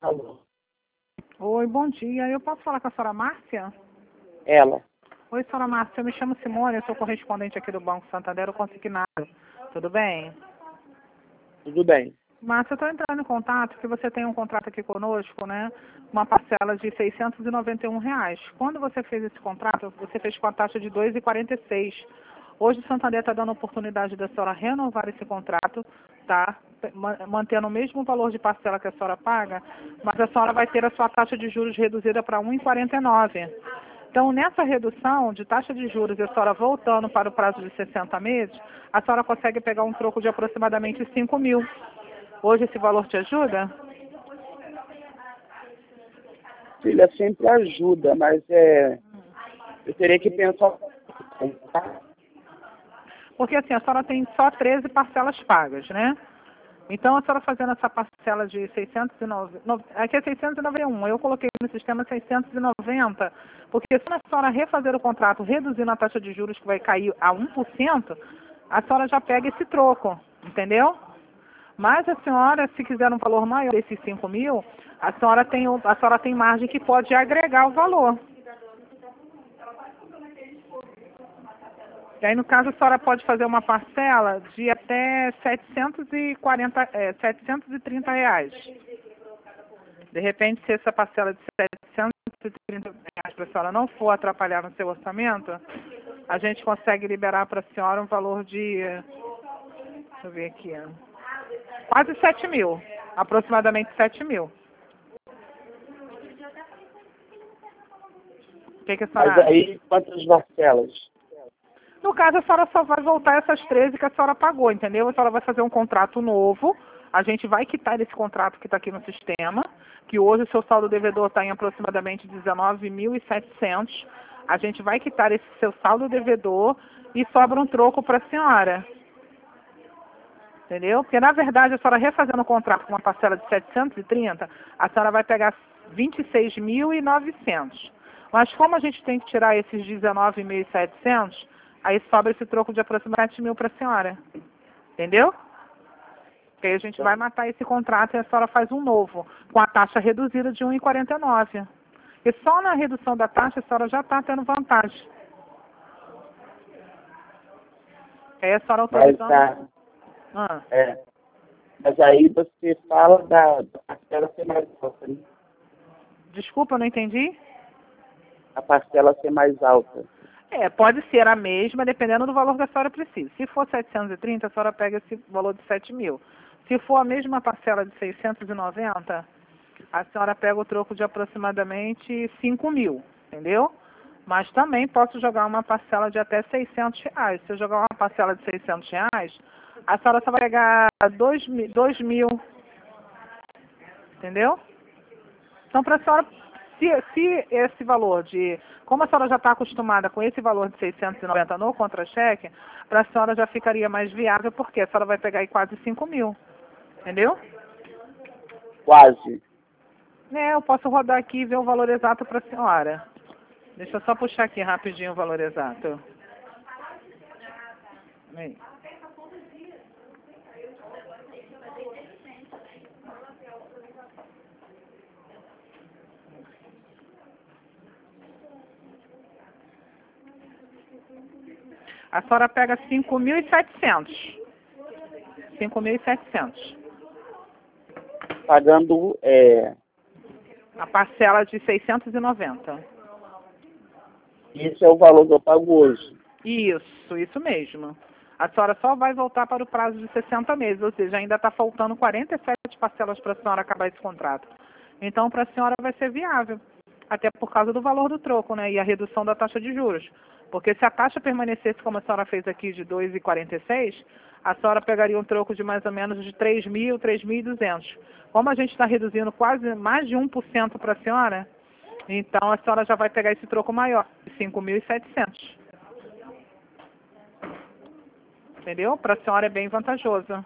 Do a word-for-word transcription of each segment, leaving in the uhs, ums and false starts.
Alô? Oi, bom dia. Eu posso falar com a senhora Márcia? Ela. Oi, senhora Márcia. Eu me chamo Simone, eu sou correspondente aqui do Banco Santander, o consignado. Tudo bem? Tudo bem. Márcia, eu estou entrando em contato porque você tem um contrato aqui conosco, né? Uma parcela de seiscentos e noventa e um reais. Quando você fez esse contrato, você fez com a taxa de dois reais e quarenta e seis centavos. Hoje o Santander está dando a oportunidade da senhora renovar esse contrato, tá? Ma- Mantendo o mesmo valor de parcela que a senhora paga, mas a senhora vai ter a sua taxa de juros reduzida para um real e quarenta e nove centavos. Então, nessa redução de taxa de juros e a senhora voltando para o prazo de sessenta meses, a senhora consegue pegar um troco de aproximadamente cinco mil. Hoje esse valor te ajuda? Filha, sempre ajuda, mas é, eu teria que pensar. Tá? Porque assim, a senhora tem só treze parcelas pagas, né? Então, a senhora fazendo essa parcela de seiscentos e nove, no- aqui é seiscentos e noventa e um, eu coloquei no sistema seiscentos e noventa, porque se a senhora refazer o contrato, reduzindo a taxa de juros que vai cair a um por cento, a senhora já pega esse troco, entendeu? Mas a senhora, se quiser um valor maior desses cinco mil, a senhora tem, o- a senhora tem margem que pode agregar o valor. E aí, no caso, a senhora pode fazer uma parcela de até setecentos e quarenta, é, setecentos e trinta reais. De repente, se essa parcela de setecentos e trinta reais para a senhora não for atrapalhar no seu orçamento, a gente consegue liberar para a senhora um valor de, deixa eu ver aqui, quase sete mil, aproximadamente sete mil. O que, que a senhora Mas acha? aí, quantas parcelas? No caso, a senhora só vai voltar essas treze que a senhora pagou, entendeu? A senhora vai fazer um contrato novo, a gente vai quitar esse contrato que está aqui no sistema, que hoje o seu saldo devedor está em aproximadamente dezenove mil e setecentos. A gente vai quitar esse seu saldo devedor e sobra um troco para a senhora. Entendeu? Porque, na verdade, a senhora refazendo o contrato com uma parcela de setecentos e trinta, a senhora vai pegar vinte e seis mil e novecentos. Mas como a gente tem que tirar esses dezenove mil e setecentos, aí sobra esse troco de aproximadamente sete mil para a senhora. Entendeu? Porque aí a gente vai matar esse contrato e a senhora faz um novo, com a taxa reduzida de um real e quarenta e nove. E só na redução da taxa a senhora já está tendo vantagem. Aí a senhora Mas autorizando... tá. Ah. É. Mas aí você fala da, da parcela ser mais alta, né? Desculpa, eu não entendi? A parcela ser mais alta. É, pode ser a mesma, dependendo do valor que a senhora precisa. Se for setecentos e trinta, a senhora pega esse valor de sete mil. Se for a mesma parcela de seiscentos e noventa, a senhora pega o troco de aproximadamente cinco mil, entendeu? Mas também posso jogar uma parcela de até seiscentos reais. Se eu jogar uma parcela de seiscentos reais, a senhora só vai pegar dois mil, dois mil, entendeu? Então, para a senhora, se, se esse valor de... Como a senhora já está acostumada com esse valor de seiscentos e noventa no contra-cheque, para a senhora já ficaria mais viável, porque a senhora vai pegar aí quase cinco mil. Entendeu? Quase. É, eu posso rodar aqui e ver o valor exato para a senhora. Deixa eu só puxar aqui rapidinho o valor exato. Aí. A senhora pega cinco mil e setecentos. cinco mil e setecentos. Pagando, é, A parcela de seiscentos e noventa. isso é o valor que eu pago hoje. Isso, isso mesmo. A senhora só vai voltar para o prazo de sessenta meses, ou seja, ainda está faltando quarenta e sete parcelas para a senhora acabar esse contrato. Então, para a senhora vai ser viável, até por causa do valor do troco, né, e a redução da taxa de juros. Porque se a taxa permanecesse como a senhora fez aqui de dois reais e quarenta e seis, a senhora pegaria um troco de mais ou menos de três mil, três mil e duzentos. Como a gente está reduzindo quase mais de um por cento para a senhora, então a senhora já vai pegar esse troco maior, de cinco mil e setecentos. Entendeu? Para a senhora é bem vantajoso.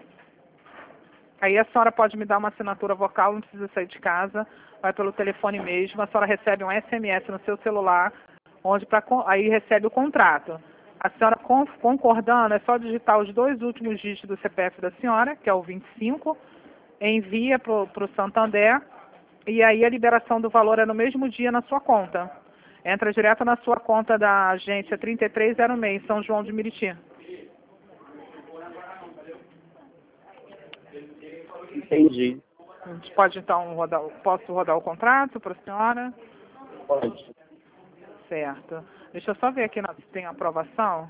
Aí a senhora pode me dar uma assinatura vocal, não precisa sair de casa, vai pelo telefone mesmo, a senhora recebe um S M S no seu celular, onde pra, aí recebe o contrato. A senhora concordando, é só digitar os dois últimos dígitos do C P F da senhora, que é o vinte e cinco, envia para o Santander, e aí a liberação do valor é no mesmo dia na sua conta. Entra direto na sua conta da agência trinta e três zero seis, São João de Meriti. Entendi. A gente pode então rodar, posso rodar o contrato para a senhora? Pode. Certo. Deixa eu só ver aqui se tem aprovação.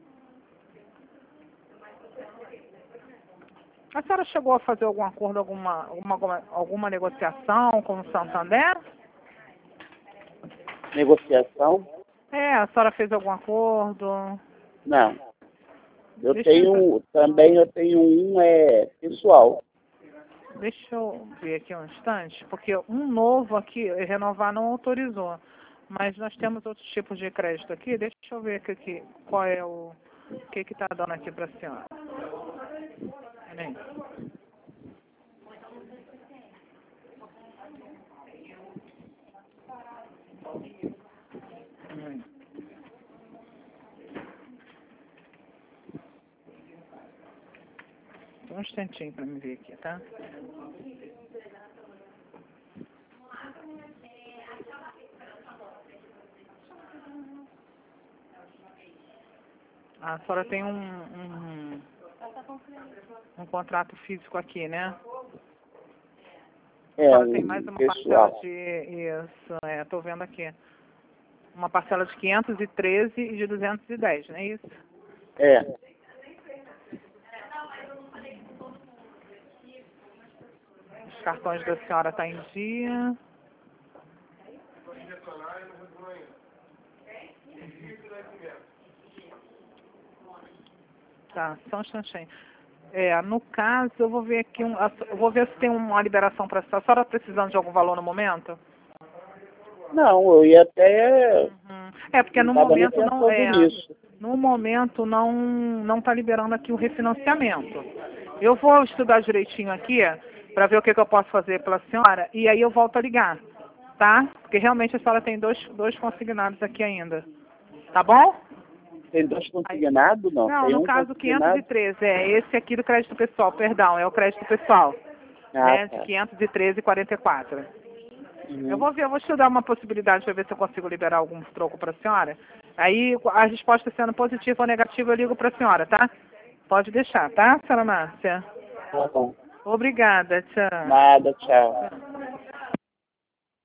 A senhora chegou a fazer algum acordo, alguma, alguma, alguma negociação com o Santander? Negociação? É, a senhora fez algum acordo? Não. Eu Deixa tenho, eu... também eu tenho um é, pessoal. Deixa eu ver aqui um instante, porque um novo aqui, renovar não autorizou. Mas nós temos outros tipos de crédito aqui. Deixa eu ver aqui, aqui qual é o... O que que está dando aqui para a senhora. Peraí. Hum. Um instantinho para me ver aqui, tá? A senhora tem um, um, um contrato físico aqui, né? A É, senhora um tem mais uma pessoal. parcela de... Isso, é, tô vendo aqui. Uma parcela de quinhentos e treze e de duzentos e dez, não é isso? É. Os cartões da senhora estão em dia. Tá, só um instantinho. É, no caso, eu vou ver aqui, um, eu vou ver se tem uma liberação para a senhora. A senhora precisando de algum valor no momento? Não, eu ia até... Uhum. É, porque no Tava nem momento não pensando é. nisso. No momento não não está liberando aqui o refinanciamento. Eu vou estudar direitinho aqui para ver o que, que eu posso fazer pela senhora e aí eu volto a ligar, tá? Porque realmente a senhora tem dois, dois consignados aqui ainda. Tá bom? Tem dois consignados? Não, Não, tem no um caso consignado. quinhentos e treze, é esse aqui do crédito pessoal, perdão, é o crédito pessoal, Ah, né, tá. de quinhentos e treze e quarenta e quatro. Uhum. Eu vou ver, eu vou estudar uma possibilidade para ver se eu consigo liberar algum troco para a senhora. Aí, a resposta sendo positiva ou negativa, eu ligo para a senhora, tá? Pode deixar, tá, senhora Márcia? Tá bom. Obrigada, tchau. Nada, tchau.